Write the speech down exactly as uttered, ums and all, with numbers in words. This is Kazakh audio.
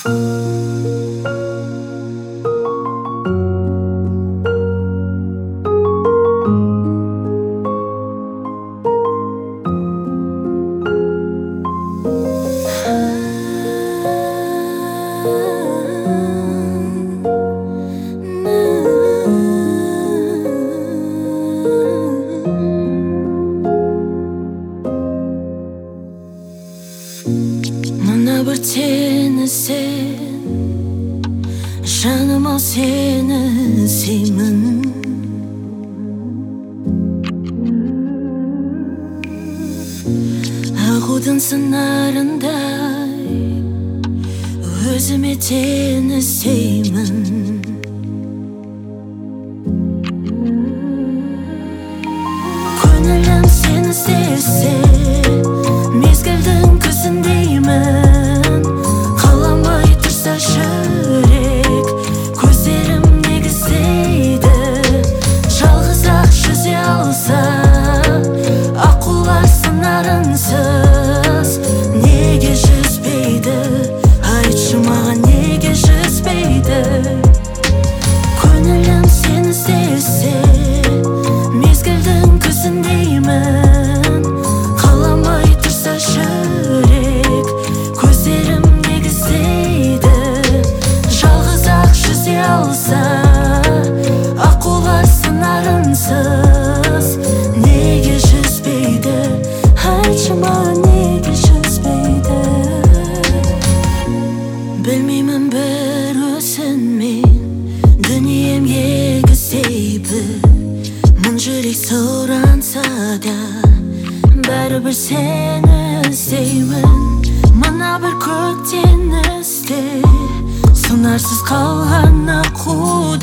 Mına bir seni sen, canım al seni sevmin. Ağudun sınarınday özüme seni sevmin. Gönülüm seni sevse, mezgilдің көзіндеймін. Қаламай тұрса жүрек, көздерім негіздейді. Жалғыз-ақ жүзе алса, аққулар сыңарынсыз неге жүзбейді? Айтшы маған, неге жүзбейді? Gönülüm seni sevсе, mezgilдің көзіндеймін. Қаламай тұрса жүрек, көздерім негіздейді. Жалғыз-ақ жүзе алса, аққулар сыңарынсыз неге жүзбейді? Айтшы маған, неге жүзбейді? Білмеймін бір өзіңмен дүнием егіздейбі. Мың жүрек сұранса да бәрібір сені іздеймін. Мына бір көк теңізде сыңарсыз қалған аққудай